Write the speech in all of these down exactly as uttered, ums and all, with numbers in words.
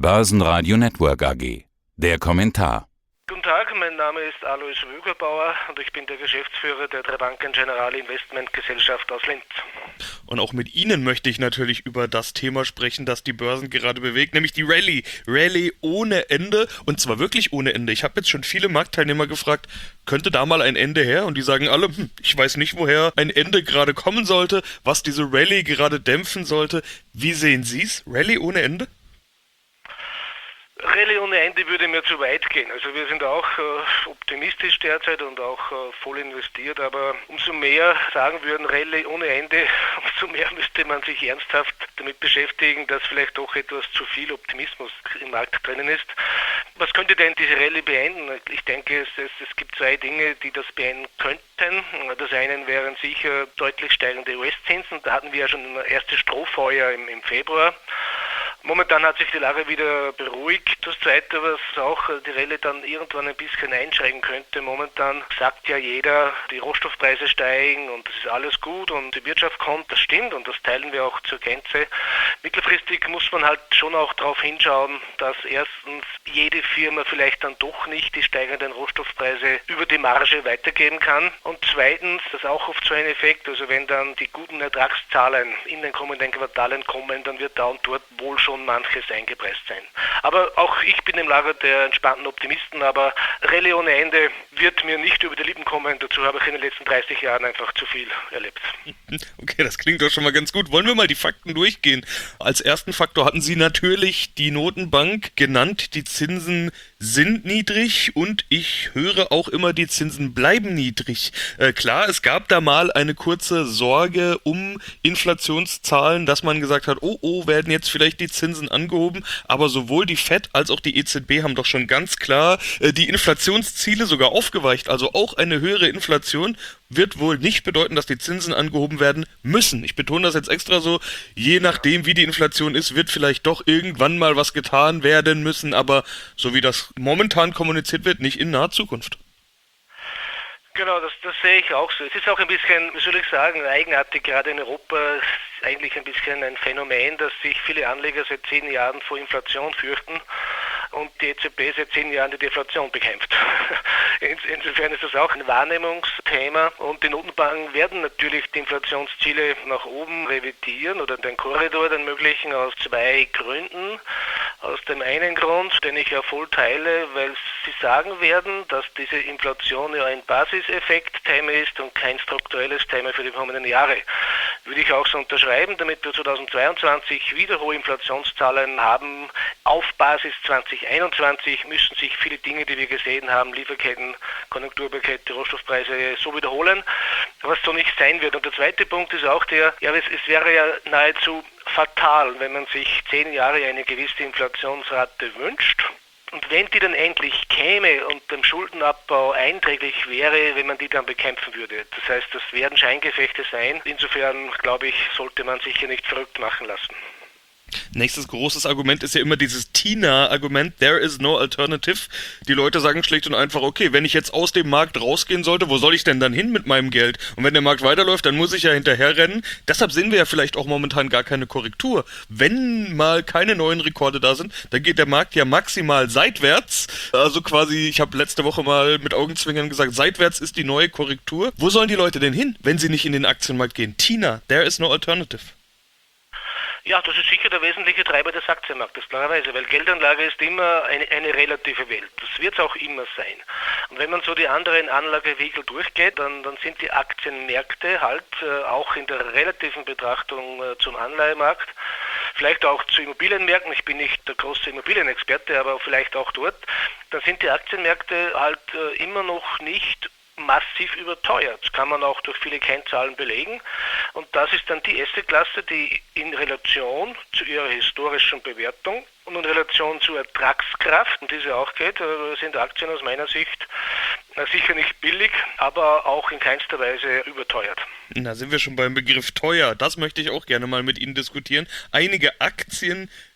Börsenradio Network A G. Der Kommentar. Guten Tag, mein Name ist Alois Wögerbauer und ich bin der Geschäftsführer der Drei Banken Generali Investment Gesellschaft aus Linz. Und auch mit Ihnen möchte ich natürlich über das Thema sprechen, das die Börsen gerade bewegt, nämlich die Rallye. Rallye ohne Ende, und zwar wirklich ohne Ende. Ich habe jetzt schon viele Marktteilnehmer gefragt, könnte da mal ein Ende her? Und die sagen alle, hm, ich weiß nicht, woher ein Ende gerade kommen sollte, was diese Rallye gerade dämpfen sollte. Wie sehen Sie es? Rallye ohne Ende? Rallye ohne Ende würde mir zu weit gehen. Also wir sind auch äh, optimistisch derzeit und auch äh, voll investiert, aber umso mehr sagen würden Rallye ohne Ende, umso mehr müsste man sich ernsthaft damit beschäftigen, dass vielleicht doch etwas zu viel Optimismus im Markt drinnen ist. Was könnte denn diese Rallye beenden? Ich denke, es, es, es gibt zwei Dinge, die das beenden könnten. Das eine wären sicher deutlich steigende U S-Zinsen. Da hatten wir ja schon ein erstes Strohfeuer im, im Februar. Momentan hat sich die Lage wieder beruhigt. Das Zweite, was auch die Rallye dann irgendwann ein bisschen einschränken könnte, momentan sagt ja jeder, die Rohstoffpreise steigen und das ist alles gut und die Wirtschaft kommt, das stimmt und das teilen wir auch zur Gänze. Mittelfristig muss man halt schon auch darauf hinschauen, dass erstens jede Firma vielleicht dann doch nicht die steigenden Rohstoffpreise über die Marge weitergeben kann und zweitens, das ist auch oft so ein Effekt, also wenn dann die guten Ertragszahlen in den kommenden Quartalen kommen, dann wird da und dort wohl schon manches eingepreist sein. Aber auch ich bin im Lager der entspannten Optimisten, aber Rallye ohne Ende wird mir nicht über die Lippen kommen. Dazu habe ich in den letzten dreißig Jahren einfach zu viel erlebt. Okay, das klingt doch schon mal ganz gut. Wollen wir mal die Fakten durchgehen? Als ersten Faktor hatten Sie natürlich die Notenbank genannt. Die Zinsen sind niedrig und ich höre auch immer, die Zinsen bleiben niedrig. Äh, klar, es gab da mal eine kurze Sorge um Inflationszahlen, dass man gesagt hat, oh, oh, werden jetzt vielleicht die Zinsen angehoben, aber sowohl die Fed als auch die E Z B haben doch schon ganz klar äh, die Inflationsziele sogar aufgeweicht, also auch eine höhere Inflation wird wohl nicht bedeuten, dass die Zinsen angehoben werden müssen. Ich betone das jetzt extra so, je nachdem wie die Inflation ist, wird vielleicht doch irgendwann mal was getan werden müssen, aber so wie das momentan kommuniziert wird, nicht in naher Zukunft. Genau, das, das sehe ich auch so. Es ist auch ein bisschen, wie soll ich sagen, eigenartig, gerade in Europa ist eigentlich ein bisschen ein Phänomen, dass sich viele Anleger seit zehn Jahren vor Inflation fürchten und die E Z B seit zehn Jahren die Deflation bekämpft. Insofern ist das auch ein Wahrnehmungsthema und die Notenbanken werden natürlich die Inflationsziele nach oben revidieren oder den Korridor, den möglichen, aus zwei Gründen. Aus dem einen Grund, den ich ja voll teile, weil sie sagen werden, dass diese Inflation ja ein Basiseffekt-Thema ist und kein strukturelles Thema für die kommenden Jahre. Würde ich auch so unterschreiben, damit wir zweitausendzweiundzwanzig wieder hohe Inflationszahlen haben. Auf Basis zwanzig einundzwanzig müssen sich viele Dinge, die wir gesehen haben, Lieferketten, Konjunkturpakete, Rohstoffpreise so wiederholen, was so nicht sein wird. Und der zweite Punkt ist auch der, ja, es, es wäre ja nahezu fatal, wenn man sich zehn Jahre eine gewisse Inflationsrate wünscht. Und wenn die dann endlich käme und dem Schuldenabbau einträglich wäre, wenn man die dann bekämpfen würde. Das heißt, das werden Scheingefechte sein. Insofern, glaube ich, sollte man sich hier nicht verrückt machen lassen. Nächstes großes Argument ist ja immer dieses Tina-Argument, there is no alternative. Die Leute sagen schlicht und einfach, okay, wenn ich jetzt aus dem Markt rausgehen sollte, wo soll ich denn dann hin mit meinem Geld? Und wenn der Markt weiterläuft, dann muss ich ja hinterherrennen. Deshalb sehen wir ja vielleicht auch momentan gar keine Korrektur. Wenn mal keine neuen Rekorde da sind, dann geht der Markt ja maximal seitwärts. Also quasi, ich habe letzte Woche mal mit Augenzwinkern gesagt, seitwärts ist die neue Korrektur. Wo sollen die Leute denn hin, wenn sie nicht in den Aktienmarkt gehen? Tina, there is no alternative. Ja, das ist sicher der wesentliche Treiber des Aktienmarktes, klarerweise, weil Geldanlage ist immer eine, eine relative Welt. Das wird es auch immer sein. Und wenn man so die anderen Anlagevehikel durchgeht, dann, dann sind die Aktienmärkte halt äh, auch in der relativen Betrachtung äh, zum Anleihemarkt, vielleicht auch zu Immobilienmärkten, ich bin nicht der große Immobilienexperte, aber vielleicht auch dort, dann sind die Aktienmärkte halt äh, immer noch nicht massiv überteuert. Das kann man auch durch viele Kennzahlen belegen. Und das ist dann die Assetklasse, die in Relation zu ihrer historischen Bewertung und in Relation zur Ertragskraft, um die sie auch geht, sind Aktien aus meiner Sicht sicher nicht billig, aber auch in keinster Weise überteuert. Da sind wir schon beim Begriff teuer. Das möchte ich auch gerne mal mit Ihnen diskutieren. Einige Aktien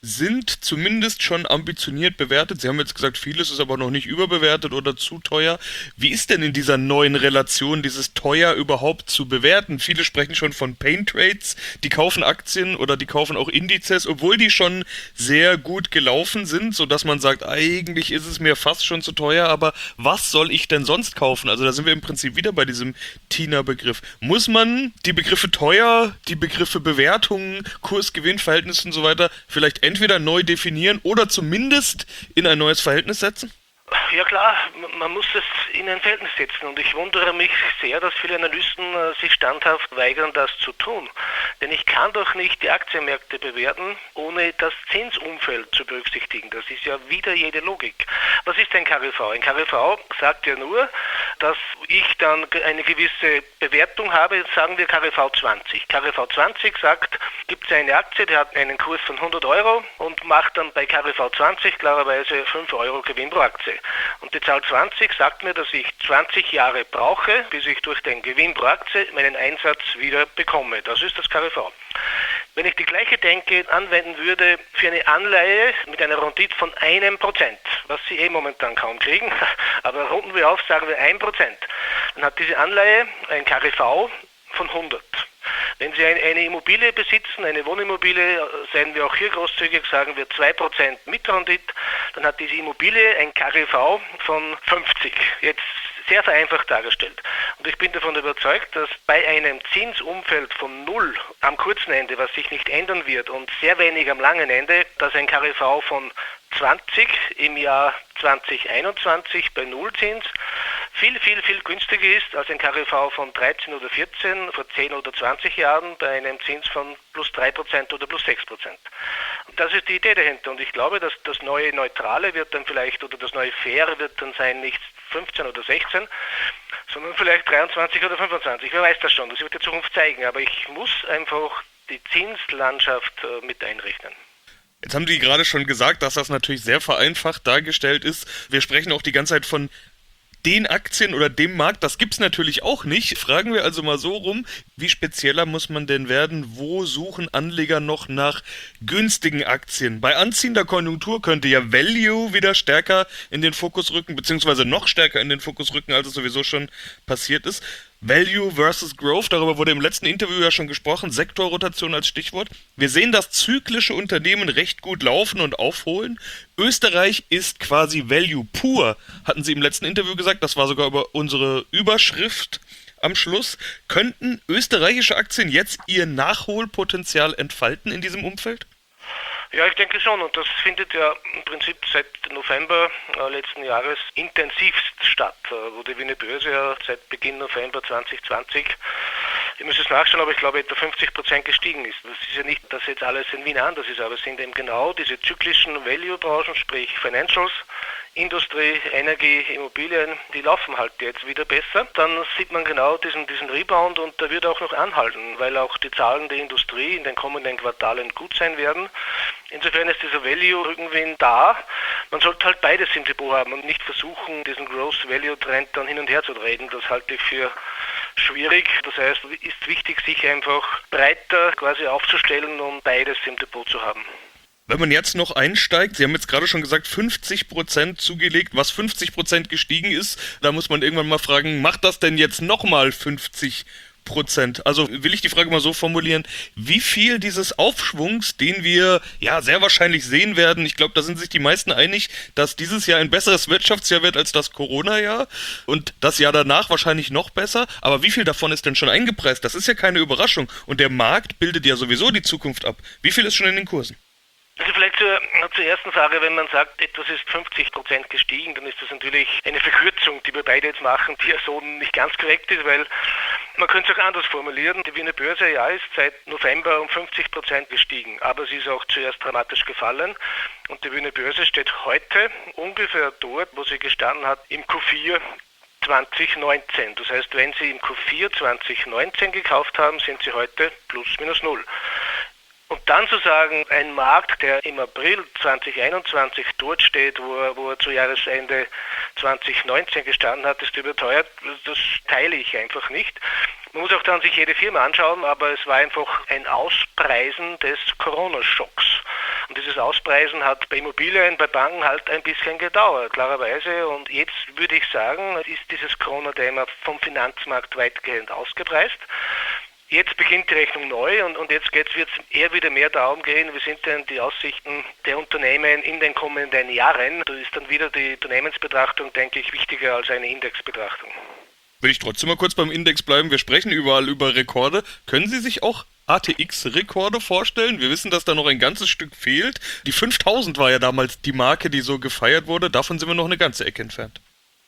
sind zumindest schon ambitioniert bewertet. Sie haben jetzt gesagt, vieles ist aber noch nicht überbewertet oder zu teuer. Wie ist denn in dieser neuen Relation dieses teuer überhaupt zu bewerten? Viele sprechen schon von Pain Trades, die kaufen Aktien oder die kaufen auch Indizes, obwohl die schon sehr gut gelaufen sind, sodass man sagt, eigentlich ist es mir fast schon zu teuer, aber was soll ich denn sonst kaufen? Also da sind wir im Prinzip wieder bei diesem Tina-Begriff. Muss man die Begriffe teuer, die Begriffe Bewertungen, Kurs-Gewinn-Verhältnis und so weiter vielleicht entweder neu definieren oder zumindest in ein neues Verhältnis setzen? Ja klar, man muss es in ein Verhältnis setzen und ich wundere mich sehr, dass viele Analysten äh, sich standhaft weigern, das zu tun. Denn ich kann doch nicht die Aktienmärkte bewerten, ohne das Zinsumfeld zu berücksichtigen. Das ist ja wieder jede Logik. Was ist ein K G V? Ein K G V sagt ja nur, dass ich dann eine gewisse Bewertung habe, sagen wir K G V zwanzig. K G V zwanzig sagt, gibt es eine Aktie, die hat einen Kurs von hundert Euro und macht dann bei K G V zwanzig klarerweise fünf Euro Gewinn pro Aktie. Und die Zahl zwanzig sagt mir, dass ich zwanzig Jahre brauche, bis ich durch den Gewinn pro Aktie meinen Einsatz wieder bekomme. Das ist das K G V. Wenn ich die gleiche Denke anwenden würde für eine Anleihe mit einer Rendite von einem Prozent, was Sie eh momentan kaum kriegen, aber runden wir auf, sagen wir ein Prozent, dann hat diese Anleihe ein K G V von hundert. Wenn Sie eine Immobilie besitzen, eine Wohnimmobilie, seien wir auch hier großzügig, sagen wir zwei Prozent Mitrendite, dann hat diese Immobilie ein K G V von fünfzig. Jetzt sehr vereinfacht dargestellt. Und ich bin davon überzeugt, dass bei einem Zinsumfeld von null am kurzen Ende, was sich nicht ändern wird, und sehr wenig am langen Ende, dass ein K G V von zwanzig im Jahr zwanzig einundzwanzig bei Nullzins viel, viel, viel günstiger ist als ein K G V von dreizehn oder vierzehn vor zehn oder zwanzig Jahren bei einem Zins von plus drei Prozent oder plus sechs Prozent. Und das ist die Idee dahinter. Und ich glaube, dass das neue Neutrale wird dann vielleicht, oder das neue Faire wird dann sein, nicht fünfzehn oder sechzehn, sondern vielleicht dreiundzwanzig oder fünfundzwanzig. Wer weiß das schon, das wird die Zukunft zeigen. Aber ich muss einfach die Zinslandschaft äh, mit einrechnen. Jetzt haben die gerade schon gesagt, dass das natürlich sehr vereinfacht dargestellt ist. Wir sprechen auch die ganze Zeit von den Aktien oder dem Markt, das gibt's natürlich auch nicht. Fragen wir also mal so rum, wie spezieller muss man denn werden? Wo suchen Anleger noch nach günstigen Aktien? Bei anziehender Konjunktur könnte ja Value wieder stärker in den Fokus rücken, beziehungsweise noch stärker in den Fokus rücken, als es sowieso schon passiert ist. Value versus Growth, darüber wurde im letzten Interview ja schon gesprochen, Sektorrotation als Stichwort. Wir sehen, dass zyklische Unternehmen recht gut laufen und aufholen. Österreich ist quasi Value pur, hatten Sie im letzten Interview gesagt, das war sogar über unsere Überschrift am Schluss. Könnten österreichische Aktien jetzt ihr Nachholpotenzial entfalten in diesem Umfeld? Ja, ich denke schon, und das findet ja im Prinzip seit November äh, letzten Jahres intensivst statt, äh, wo die Wiener Börse ja seit Beginn November zwanzig zwanzig, ich muss es nachschauen, aber ich glaube etwa fünfzig Prozent gestiegen ist. Das ist ja nicht, dass jetzt alles in Wien anders ist, aber es sind eben genau diese zyklischen Value-Branchen, sprich Financials, Industrie, Energie, Immobilien, die laufen halt jetzt wieder besser. Dann sieht man genau diesen, diesen Rebound und der wird auch noch anhalten, weil auch die Zahlen der Industrie in den kommenden Quartalen gut sein werden. Insofern ist dieser Value-Rückenwind da. Man sollte halt beides im Depot haben und nicht versuchen, diesen Growth-Value-Trend dann hin und her zu drehen. Das halte ich für schwierig. Das heißt, es ist wichtig, sich einfach breiter quasi aufzustellen und beides im Depot zu haben. Wenn man jetzt noch einsteigt, Sie haben jetzt gerade schon gesagt, fünfzig Prozent zugelegt, was fünfzig Prozent gestiegen ist, da muss man irgendwann mal fragen, macht das denn jetzt nochmal fünfzig Prozent? Also will ich die Frage mal so formulieren, wie viel dieses Aufschwungs, den wir ja sehr wahrscheinlich sehen werden, ich glaube, da sind sich die meisten einig, dass dieses Jahr ein besseres Wirtschaftsjahr wird als das Corona-Jahr und das Jahr danach wahrscheinlich noch besser, aber wie viel davon ist denn schon eingepreist? Das ist ja keine Überraschung und der Markt bildet ja sowieso die Zukunft ab. Wie viel ist schon in den Kursen? Also vielleicht zur, zur ersten Frage, wenn man sagt, etwas ist fünfzig Prozent gestiegen, dann ist das natürlich eine Verkürzung, die wir beide jetzt machen, die ja so nicht ganz korrekt ist, weil man könnte es auch anders formulieren. Die Wiener Börse ja ist seit November um fünfzig Prozent gestiegen, aber sie ist auch zuerst dramatisch gefallen und die Wiener Börse steht heute ungefähr dort, wo sie gestanden hat im Q vier zwanzig neunzehn. Das heißt, wenn Sie im Q vier zwanzig neunzehn gekauft haben, sind Sie heute plus minus null. Und dann zu sagen, ein Markt, der im April zwanzig einundzwanzig dort steht, wo er, wo er zu Jahresende zwanzig neunzehn gestanden hat, ist überteuert, das teile ich einfach nicht. Man muss auch dann sich jede Firma anschauen, aber es war einfach ein Auspreisen des Corona-Schocks. Und dieses Auspreisen hat bei Immobilien, bei Banken halt ein bisschen gedauert, klarerweise. Und jetzt würde ich sagen, ist dieses Corona-Thema vom Finanzmarkt weitgehend ausgepreist. Jetzt beginnt die Rechnung neu und, und jetzt wird es eher wieder mehr darum gehen, wie sind denn die Aussichten der Unternehmen in den kommenden Jahren. Da ist dann wieder die Unternehmensbetrachtung, denke ich, wichtiger als eine Indexbetrachtung. Will ich trotzdem mal kurz beim Index bleiben. Wir sprechen überall über Rekorde. Können Sie sich auch A T X-Rekorde vorstellen? Wir wissen, dass da noch ein ganzes Stück fehlt. Die fünftausend war ja damals die Marke, die so gefeiert wurde. Davon sind wir noch eine ganze Ecke entfernt.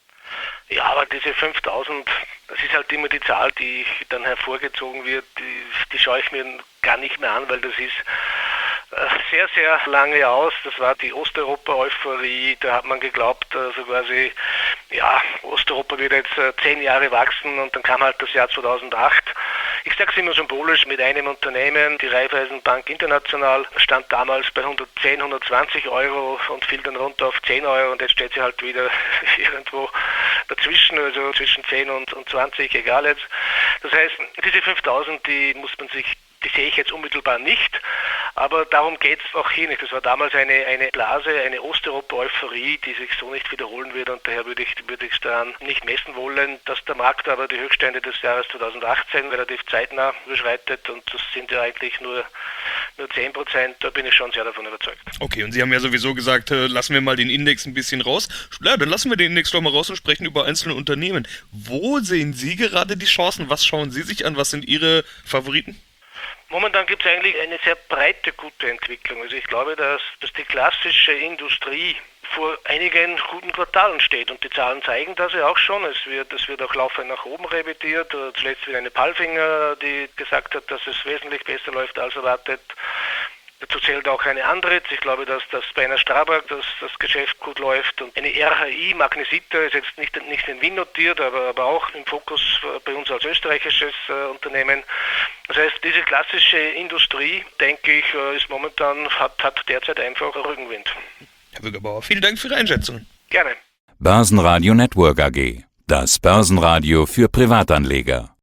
Ja, aber diese fünftausend, das ist halt immer die Zahl, die dann hervorgezogen wird, die, die schaue ich mir gar nicht mehr an, weil das ist sehr, sehr lange aus. Das war die Osteuropa-Euphorie, da hat man geglaubt, also quasi, ja, Osteuropa wird jetzt zehn Jahre wachsen und dann kam halt das Jahr zweitausendacht. Ich sage es immer symbolisch, mit einem Unternehmen, die Raiffeisenbank International, stand damals bei hundertzehn, hundertzwanzig Euro und fiel dann runter auf zehn Euro und jetzt steht sie halt wieder irgendwo dazwischen, also zwischen zehn und, und zwanzig, egal jetzt. Das heißt, diese fünftausend, die muss man sich Die sehe ich jetzt unmittelbar nicht, aber darum geht es auch hier nicht. Das war damals eine, eine Blase, eine Osteuropa-Euphorie, die sich so nicht wiederholen wird und daher würde ich würde ich es daran nicht messen wollen, dass der Markt aber die Höchststände des Jahres zweitausendachtzehn relativ zeitnah überschreitet und das sind ja eigentlich nur, nur zehn Prozent, da bin ich schon sehr davon überzeugt. Okay, und Sie haben ja sowieso gesagt, äh, lassen wir mal den Index ein bisschen raus. Ja, dann lassen wir den Index doch mal raus und sprechen über einzelne Unternehmen. Wo sehen Sie gerade die Chancen? Was schauen Sie sich an? Was sind Ihre Favoriten? Momentan gibt es eigentlich eine sehr breite, gute Entwicklung. Also ich glaube, dass, dass die klassische Industrie vor einigen guten Quartalen steht und die Zahlen zeigen das ja auch schon. Es wird, es wird auch laufend nach oben revidiert. Zuletzt wieder eine Palfinger, die gesagt hat, dass es wesentlich besser läuft als erwartet. Dazu zählt auch eine Andritz. Ich glaube, dass das bei einer Strabag das, das Geschäft gut läuft. Und eine R H I, Magnesita, ist jetzt nicht, nicht in Wien notiert, aber, aber auch im Fokus bei uns als österreichisches äh, Unternehmen. Das heißt, diese klassische Industrie, denke ich, ist momentan, hat, hat derzeit einfach Rückenwind. Herr Wüggerbauer, vielen Dank für Ihre Einschätzungen. Gerne. Börsenradio Network A G. Das Börsenradio für Privatanleger.